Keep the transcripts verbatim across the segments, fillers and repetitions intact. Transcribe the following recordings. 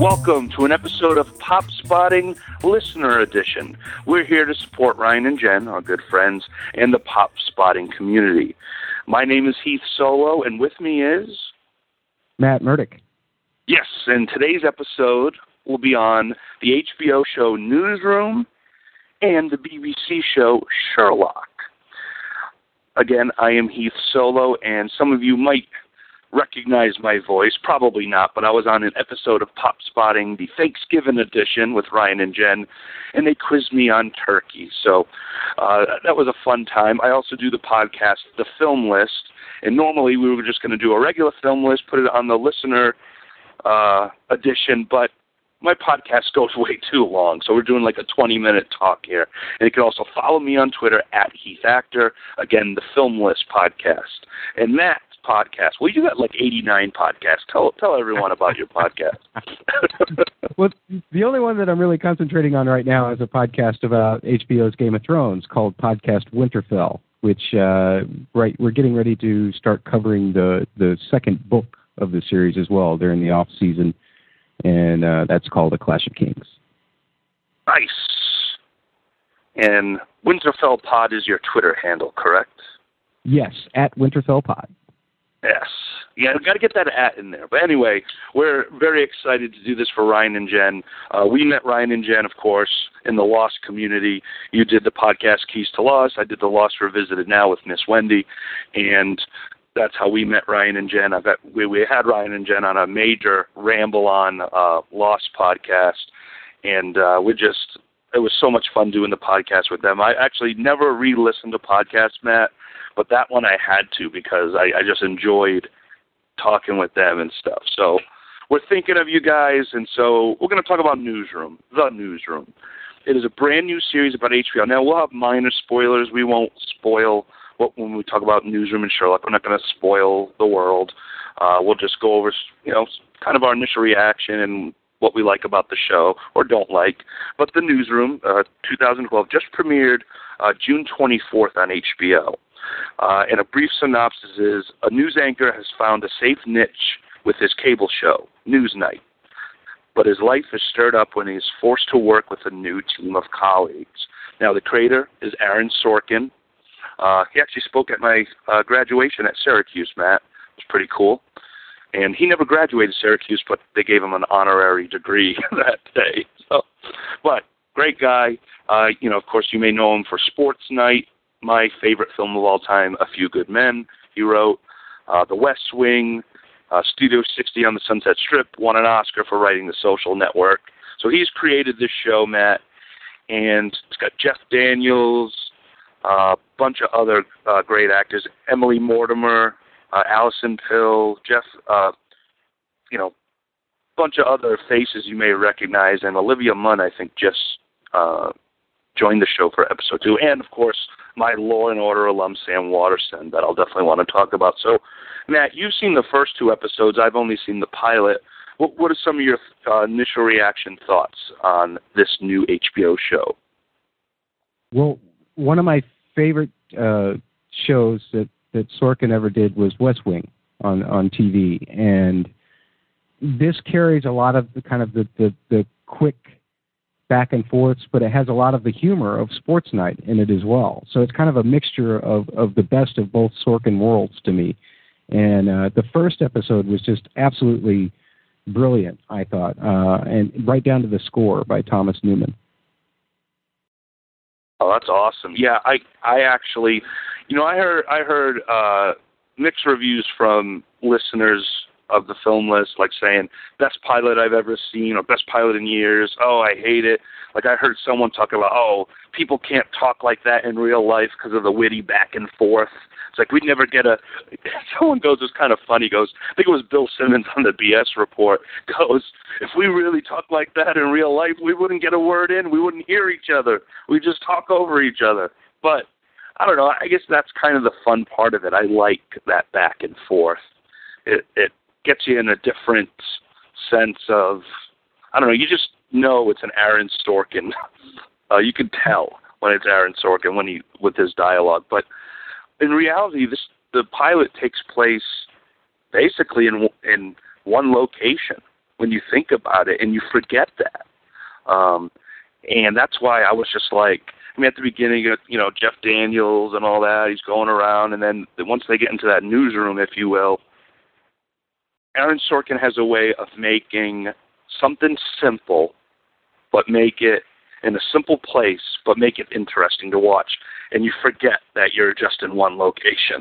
welcome to an episode of Pop Spotting Listener Edition. We're here to support Ryan and Jen, our good friends, and the Pop Spotting community. My name is Heath Solo, and with me is... Matt Murdock. Yes, and today's episode will be on the H B O show Newsroom and the B B C show Sherlock. Again, I am Heath Solo, and some of you might recognize my voice, probably not, but I was on an episode of Pop Spotting, the Thanksgiving edition with Ryan and Jen, and they quizzed me on turkey. So uh, that was a fun time. I also do the podcast, The Film List, and normally we were just going to do a regular film list, put it on the listener uh, edition, but my podcast goes way too long, so we're doing like a twenty-minute talk here. And you can also follow me on Twitter, at Heath Actor, again, the Film List podcast. And Matt's podcast, well, you got like eighty-nine podcasts. Tell tell everyone about your podcast. Well, the only one that I'm really concentrating on right now is a podcast about H B O's Game of Thrones called Podcast Winterfell, which uh, right we're getting ready to start covering the, the second book of the series as well during the off season. And uh, that's called A Clash of Kings. Nice. And Winterfell Pod is your Twitter handle, correct? Yes, at Winterfell Pod. Yes. Yeah, I've got to get that at in there. But anyway, we're very excited to do this for Ryan and Jen. Uh, we met Ryan and Jen, of course, in the Lost community. You did the podcast Keys to Lost. I did the Lost Revisited Now with Miss Wendy. And that's how we met Ryan and Jen. I bet we, we had Ryan and Jen on a major ramble on uh, Lost podcast, and uh, we just it was so much fun doing the podcast with them. I actually never re-listened to podcasts, Matt, but that one I had to because I, I just enjoyed talking with them and stuff. So we're thinking of you guys, and so we're going to talk about Newsroom, The Newsroom. It is a brand new series about H B O. Now, we'll have minor spoilers. We won't spoil What, when we talk about Newsroom and Sherlock. We're not going to spoil the world. Uh, we'll just go over, you know, kind of our initial reaction and what we like about the show or don't like. But The Newsroom, uh, two thousand twelve, just premiered uh, June twenty-fourth on H B O. Uh, and a brief synopsis is, a news anchor has found a safe niche with his cable show, Newsnight. But his life is stirred up when he is forced to work with a new team of colleagues. Now, the creator is Aaron Sorkin. Uh, he actually spoke at my uh, graduation at Syracuse, Matt. It was pretty cool. And he never graduated Syracuse, but they gave him an honorary degree that day. So, but great guy. Uh, you know, of course, you may know him for Sports Night, my favorite film of all time, A Few Good Men. He wrote uh, The West Wing, uh, Studio sixty on the Sunset Strip, won an Oscar for writing The Social Network. So he's created this show, Matt, and it's got Jeff Daniels, a uh, bunch of other uh, great actors, Emily Mortimer, uh, Allison Pill, Jeff, uh, you know, bunch of other faces you may recognize, and Olivia Munn, I think, just uh, joined the show for episode two, and, of course, my Law and Order alum, Sam Waterston, that I'll definitely want to talk about. So, Matt, you've seen the first two episodes. I've only seen the pilot. What, what are some of your uh, initial reaction thoughts on this new H B O show? Well, one of my favorite uh, shows that, that Sorkin ever did was West Wing on, on T V, and this carries a lot of the kind of the, the, the quick back and forths, but it has a lot of the humor of Sports Night in it as well. So it's kind of a mixture of, of the best of both Sorkin worlds to me. And uh, the first episode was just absolutely brilliant, I thought, uh, and right down to the score by Thomas Newman. Oh, that's awesome. Yeah, I I actually, you know, I heard I heard uh, mixed reviews from listeners of the film list, like saying, best pilot I've ever seen, or best pilot in years. Oh, I hate it. Like I heard someone talk about, oh, people can't talk like that in real life because of the witty back and forth. It's like we'd never get a, someone goes, it's kind of funny, goes, I think it was Bill Simmons on the B S report, goes, if we really talk like that in real life, we wouldn't get a word in, we wouldn't hear each other, we just talk over each other. But, I don't know, I guess that's kind of the fun part of it. I like that back and forth. It, it gets you in a different sense of, I don't know, you just know it's an Aaron Sorkin. Uh, you can tell when it's Aaron Sorkin when he with his dialogue. But in reality, this the pilot takes place basically in in one location. when you think about it, and you forget that. Um, and that's why I was just like, I mean, at the beginning, you know, Jeff Daniels and all that, he's going around, and then once they get into that newsroom, if you will, Aaron Sorkin has a way of making something simple, but make it in a simple place, but make it interesting to watch. And you forget that you're just in one location.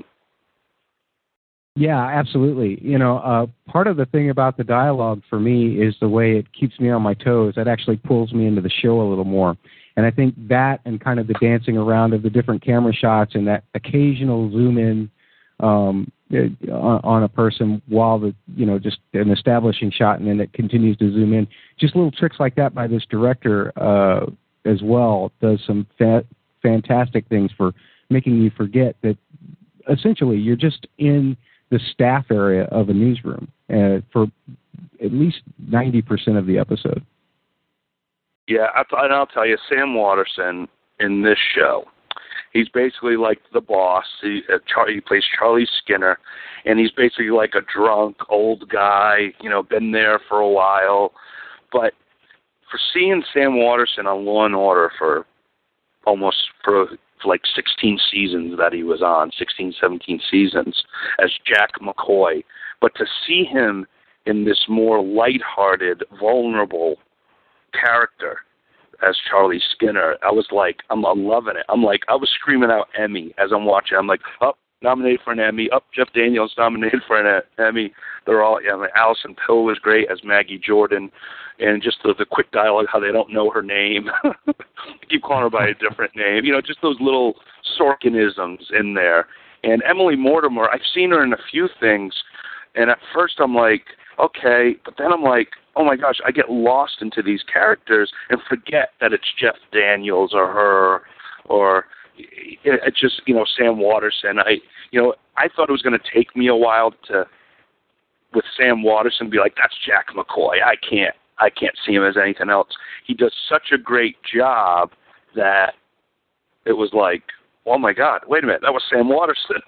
Yeah, absolutely. You know, uh, part of the thing about the dialogue for me is the way it keeps me on my toes. It actually pulls me into the show a little more. And I think that and kind of the dancing around of the different camera shots and that occasional zoom in um, on, on a person while the, you know, just an establishing shot and then it continues to zoom in. Just little tricks like that by this director uh, as well does some fa- fantastic things for making you forget that essentially you're just in the staff area of a newsroom uh, for at least ninety percent of the episode. Yeah, and I'll tell you, Sam Waterston in this show, he's basically like the boss. He, uh, Char- he plays Charlie Skinner, and he's basically like a drunk old guy, you know, been there for a while. But for seeing Sam Waterston on Law and Order for almost for, for like sixteen seasons that he was on, sixteen, seventeen seasons as Jack McCoy, but to see him in this more lighthearted, vulnerable character as Charlie Skinner, I was like, I'm, I'm loving it. I'm like, I was screaming out Emmy as I'm watching. I'm like, oh, nominated for an Emmy. Oh, Jeff Daniels nominated for an Emmy. They're all, yeah, I mean, Alison Pill was great as Maggie Jordan, and just the, the quick dialogue, how they don't know her name. Keep calling her by a different name. You know, just those little Sorkinisms in there. And Emily Mortimer, I've seen her in a few things, and at first I'm like, okay, but then I'm like, oh my gosh, I get lost into these characters and forget that it's Jeff Daniels or her or it's just, you know, Sam Waterston. I, you know, I thought it was going to take me a while to, with Sam Waterston, be like, that's Jack McCoy. I can't, I can't see him as anything else. He does such a great job that it was like, oh my God, wait a minute, that was Sam Waterston.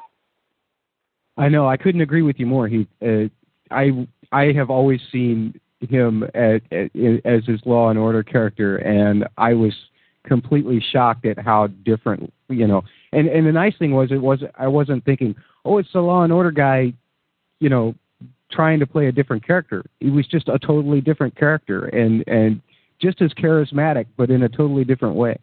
I know, I couldn't agree with you more. He, uh, I, I have always seen him at, at, as his Law and Order character, and I was completely shocked at how different, you know. And and the nice thing was, it was I wasn't thinking, oh, it's the Law and Order guy, you know, trying to play a different character. He was just a totally different character, and and just as charismatic, but in a totally different way.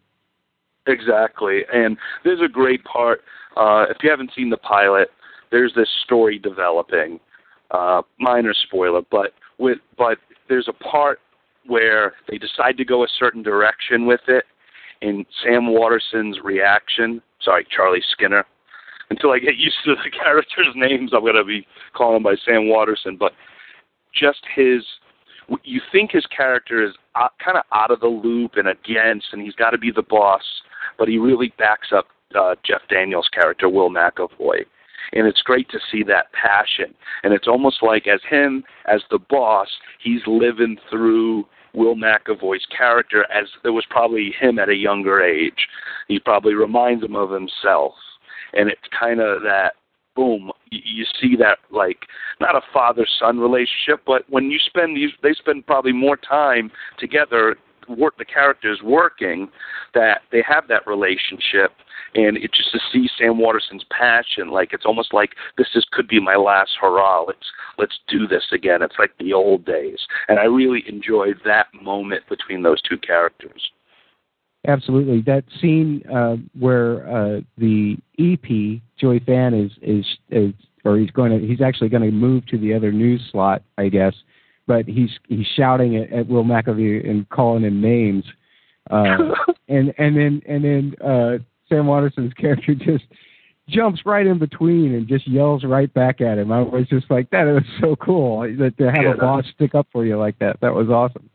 Exactly, and there's a great part. Uh, if you haven't seen the pilot, there's this story developing. Uh, minor spoiler, but with but there's a part where they decide to go a certain direction with it, and Sam Waterston's reaction, sorry, Charlie Skinner, until I get used to the characters' names, I'm going to be calling him by Sam Waterston, but just his, you think his character is uh, kind of out of the loop and against, and he's got to be the boss, but he really backs up uh, Jeff Daniels' character, Will McAvoy. And it's great to see that passion. And it's almost like as him, as the boss, he's living through Will McAvoy's character as it was probably him at a younger age. He probably reminds him of himself. And it's kind of that, boom, you, you see that, like, not a father-son relationship, but when you spend, you, they spend probably more time together, work the characters working, that they have that relationship. And it just to see Sam Waterston's passion, like it's almost like this is could be my last hurrah. Let's let's do this again. It's like the old days, and I really enjoyed that moment between those two characters. Absolutely, that scene uh, where uh, the E P Joey Fan is, is is or he's going to he's actually going to move to the other news slot, I guess, but he's he's shouting at, at Will McAvoy and calling him names, uh, and and then and then. Uh, Sam Waterston's character just jumps right in between and just yells right back at him. I was just like, that was so cool that to have yeah, a boss stick up for you like that. That was awesome.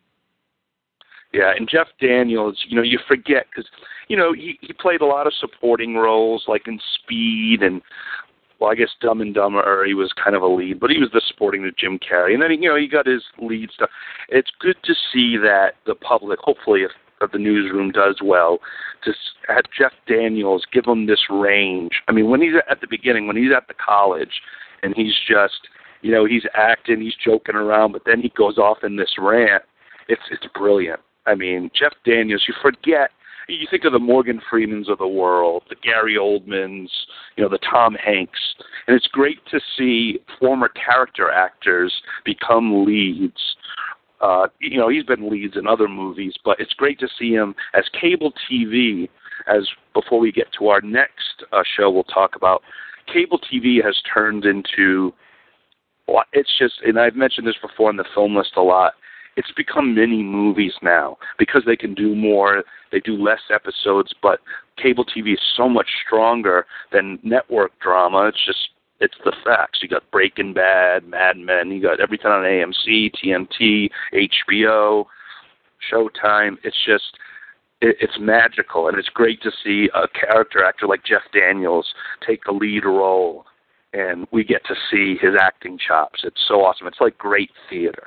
Yeah, and Jeff Daniels, you know, you forget because, you know, he, he played a lot of supporting roles like in Speed and, well, I guess Dumb and Dumber, he was kind of a lead, but he was the supporting to Jim Carrey. And then, you know, he got his lead stuff. It's good to see that the public, hopefully if of the newsroom does well, to have Jeff Daniels give him this range. I mean, when he's at the beginning, when he's at the college, and he's just, You know, he's acting, he's joking around, but then he goes off in this rant. It's it's brilliant. I mean, Jeff Daniels, you forget, you think of the Morgan Freemans of the world, the Gary Oldmans, you know, the Tom Hanks, and it's great to see former character actors become leads. Uh, you know, he's been leads in other movies, but it's great to see him as cable T V. As before we get to our next uh, show, we'll talk about cable T V has turned into. It's just, and I've mentioned this before in the film list a lot. It's become mini movies now because they can do more. They do less episodes, but cable T V is so much stronger than network drama. It's just. It's the facts. You got Breaking Bad, Mad Men. You got everything on A M C, T N T, H B O, Showtime. It's just, it, it's magical, and it's great to see a character actor like Jeff Daniels take the lead role, and we get to see his acting chops. It's so awesome. It's like great theater.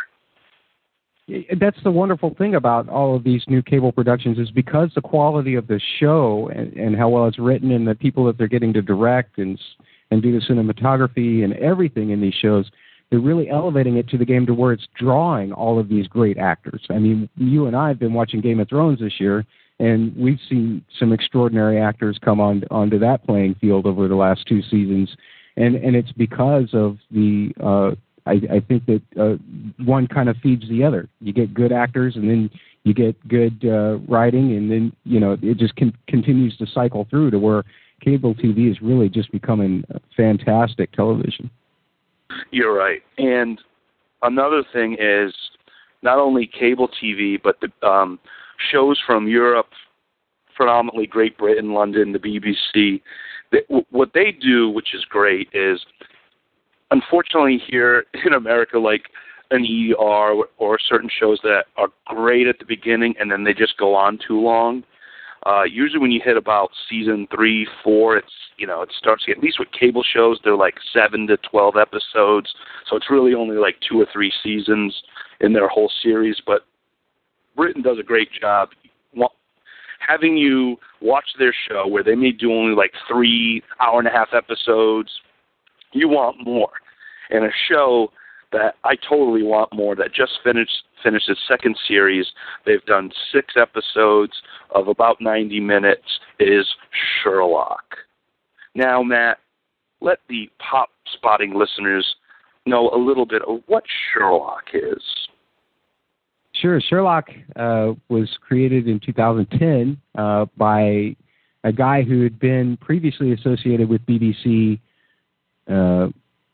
That's the wonderful thing about all of these new cable productions is because the quality of the show and, and how well it's written and the people that they're getting to direct and and do the cinematography and everything in these shows, they're really elevating it to the game to where it's drawing all of these great actors. I mean, you and I have been watching Game of Thrones this year, and we've seen some extraordinary actors come on onto that playing field over the last two seasons, and, and it's because of the, uh, I, I think that uh, one kind of feeds the other. You get good actors, and then you get good uh, writing, and then, you know, it just con- continues to cycle through to where cable T V is really just becoming fantastic television. You're right. And another thing is not only cable T V, but the um, shows from Europe, predominantly Great Britain, London, the B B C. They, what they do, which is great, is unfortunately here in America, like an E R or, or certain shows that are great at the beginning and then they just go on too long. Uh, usually when you hit about season three, four, it's, you know, it starts to get, at least with cable shows, they're like seven to twelve episodes. So it's really only like two or three seasons in their whole series. But Britain does a great job having you watch their show where they may do only like three hour and a half episodes. You want more. And a show that I totally want more, that just finished finished its second series. They've done six episodes of about ninety minutes, is Sherlock. Now, Matt, let the pop spotting listeners know a little bit of what Sherlock is. Sure. Sherlock uh, was created in two thousand ten uh, by a guy who had been previously associated with B B C uh,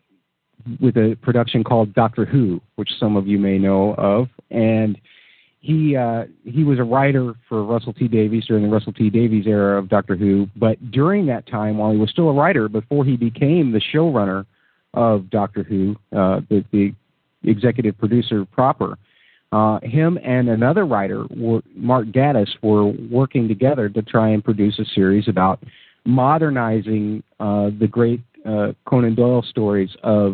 with a production called Doctor Who, which some of you may know of. And he uh, he was a writer for Russell T Davies during the Russell T Davies era of Doctor Who. But during that time, while he was still a writer, before he became the showrunner of Doctor Who, uh, the, the executive producer proper, uh, him and another writer, Mark Gatiss, were working together to try and produce a series about modernizing uh, the great uh, Conan Doyle stories of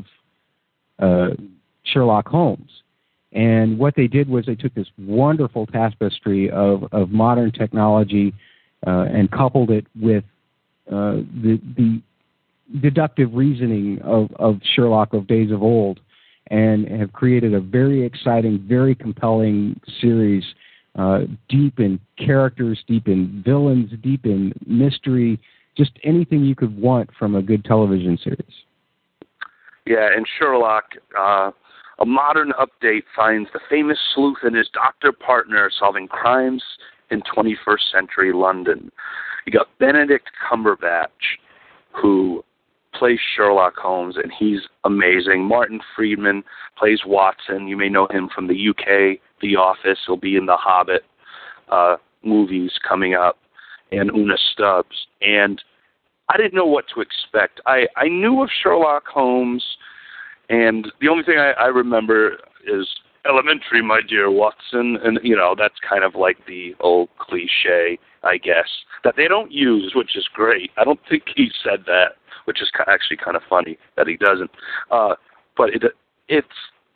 uh, Sherlock Holmes. And what they did was they took this wonderful tapestry of, of modern technology uh, and coupled it with uh, the, the deductive reasoning of, of Sherlock of days of old, and have created a very exciting, very compelling series, uh, deep in characters, deep in villains, deep in mystery, just anything you could want from a good television series. Yeah, and Sherlock, uh, a modern update finds the famous sleuth and his doctor partner solving crimes in twenty-first century London. You got Benedict Cumberbatch, who plays Sherlock Holmes, and he's amazing. Martin Freeman plays Watson. You may know him from the U K, The Office. He'll be in the Hobbit uh, movies coming up, and Una Stubbs. And I didn't know what to expect. I, I knew of Sherlock Holmes, and the only thing I, I remember is elementary, my dear Watson, and, you know, that's kind of like the old cliche, I guess, that they don't use, which is great. I don't think he said that, which is actually kind of funny that he doesn't. Uh, but it, it's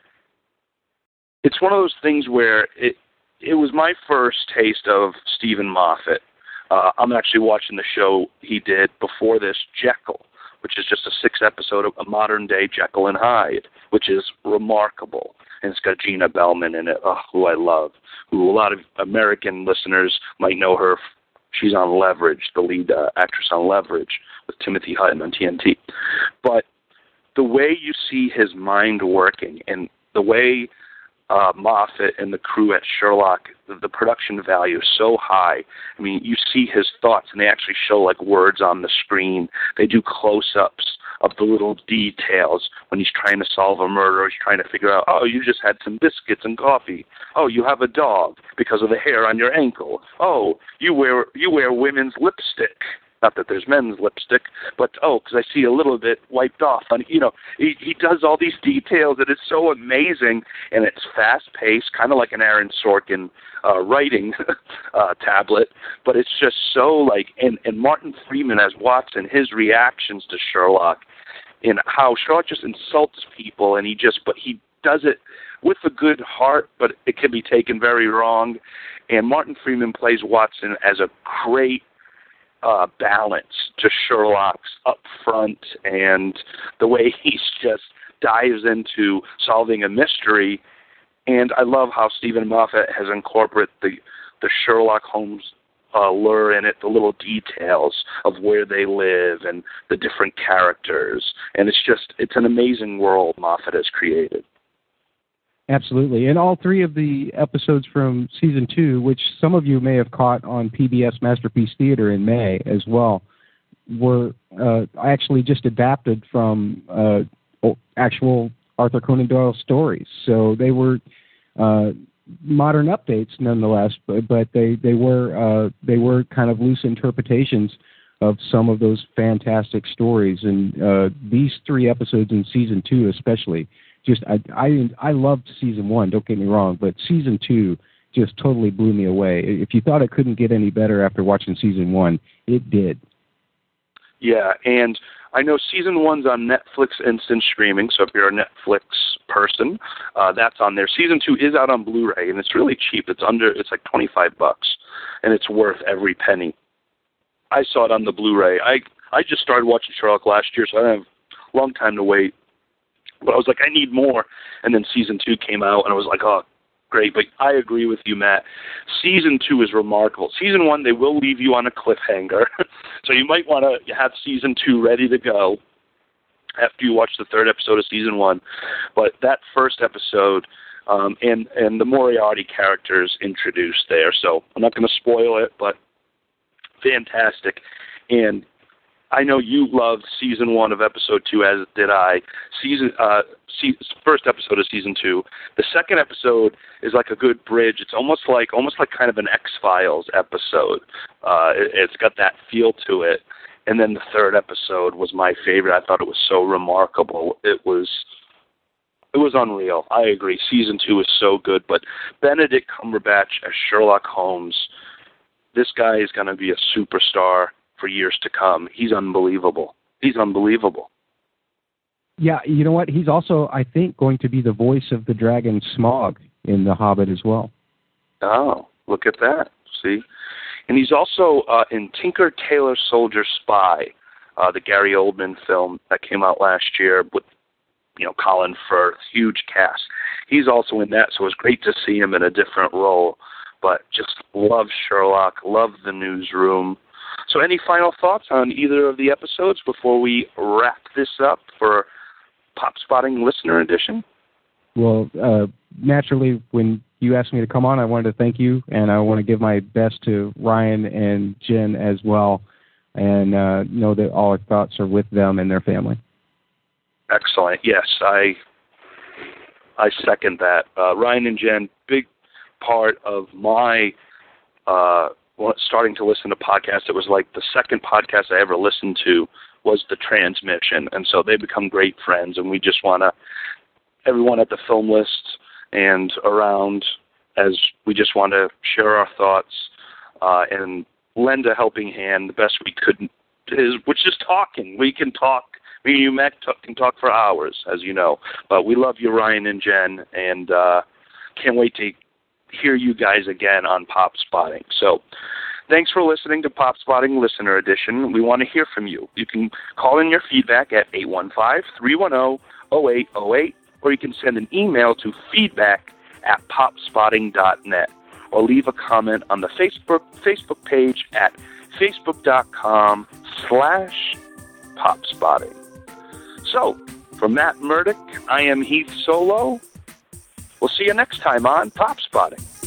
it's one of those things where it it was my first taste of Stephen Moffat. Uh, I'm actually watching the show he did before this, Jekyll, which is just a six-episode of a modern-day Jekyll and Hyde, which is remarkable. And it's got Gina Bellman in it, oh, who I love, who a lot of American listeners might know her. She's on Leverage, the lead uh, actress on Leverage with Timothy Hutton on T N T. But the way you see his mind working and the way uh, Moffat and the crew at Sherlock, the, the production value is so high. I mean, you see his thoughts, and they actually show like words on the screen. They do close-ups of the little details when he's trying to solve a murder. He's trying to figure out, oh, you just had some biscuits and coffee. Oh, you have a dog because of the hair on your ankle. Oh, you wear you wear women's lipstick. Not that there's men's lipstick, but, oh, because I see a little bit wiped off. On, you know, he, he does all these details, and it's so amazing, and it's fast-paced, kind of like an Aaron Sorkin uh, writing uh, tablet, but it's just so, like, and, and Martin Freeman as Watson, his reactions to Sherlock, and how Sherlock just insults people, and he just, but he does it with a good heart, but it can be taken very wrong, and Martin Freeman plays Watson as a great Uh, balance to Sherlock's up front and the way he just dives into solving a mystery. And I love how Stephen Moffat has incorporated the, the Sherlock Holmes uh, lure in it, the little details of where they live and the different characters. And it's just, it's an amazing world Moffat has created. Absolutely. And all three of the episodes from season two, which some of you may have caught on P B S Masterpiece Theater in May as well, were uh, actually just adapted from uh, actual Arthur Conan Doyle stories. So they were uh, modern updates nonetheless, but, but they, they were uh, they were kind of loose interpretations of some of those fantastic stories. And uh, these three episodes in season two especially, Just I, I I loved season one, don't get me wrong, but season two just totally blew me away. If you thought it couldn't get any better after watching season one, it did. Yeah, and I know season one's on Netflix instant streaming, so if you're a Netflix person, uh, that's on there. Season two is out on Blu-ray, and it's really cheap. It's under it's like twenty-five bucks, and it's worth every penny. I saw it on the Blu-ray. I I just started watching Sherlock last year, so I don't have a long time to wait. But I was like, I need more. And then season two came out, and I was like, oh, great. But I agree with you, Matt. Season two is remarkable. Season one, they will leave you on a cliffhanger. So you might want to have season two ready to go after you watch the third episode of season one. But that first episode um, and, and the Moriarty characters introduced there. So I'm not going to spoil it, but fantastic. And I know you loved season one of episode two, as did I. Season uh, se- first episode of season two. The second episode is like a good bridge. It's almost like almost like kind of an X-Files episode. Uh, it, it's got that feel to it. And then the third episode was my favorite. I thought it was so remarkable. It was it was unreal. I agree. Season two is so good. But Benedict Cumberbatch as Sherlock Holmes, this guy is going to be a superstar for years to come. He's unbelievable. He's unbelievable. Yeah, you know what? He's also, I think, going to be the voice of the dragon Smaug in The Hobbit as well. Oh, look at that. See? And he's also uh, in Tinker Tailor Soldier Spy, uh, the Gary Oldman film that came out last year with, you know, Colin Firth, huge cast. He's also in that, so it was great to see him in a different role. But just love Sherlock, love The Newsroom. So any final thoughts on either of the episodes before we wrap this up for Pop Spotting Listener Edition? Well, uh, naturally, when you asked me to come on, I wanted to thank you, and I want to give my best to Ryan and Jen as well, and uh, know that all our thoughts are with them and their family. Excellent. Yes, I I second that. Uh, Ryan and Jen, big part of my uh starting to listen to podcasts. It was like the second podcast I ever listened to was The Transmission. And so they become great friends, and we just want to, everyone at the Film List and around, as we just want to share our thoughts uh, and lend a helping hand the best we could, is, which is talking. We can talk. Me and you, Matt, talk, can talk for hours, as you know. But we love you, Ryan and Jen, and uh, can't wait to hear you guys again on Pop Spotting. So Thanks for listening to Pop Spotting Listener Edition. We want to hear from you. You can call in your feedback at eight one five, three one zero, zero eight zero eight, or you can send an email to feedback at popspotting dot net, or leave a comment on the Facebook Facebook page at facebook.com slash popspotting. So, from Matt Murdock, I am Heath Solo. We'll see you next time on Pop Spotting.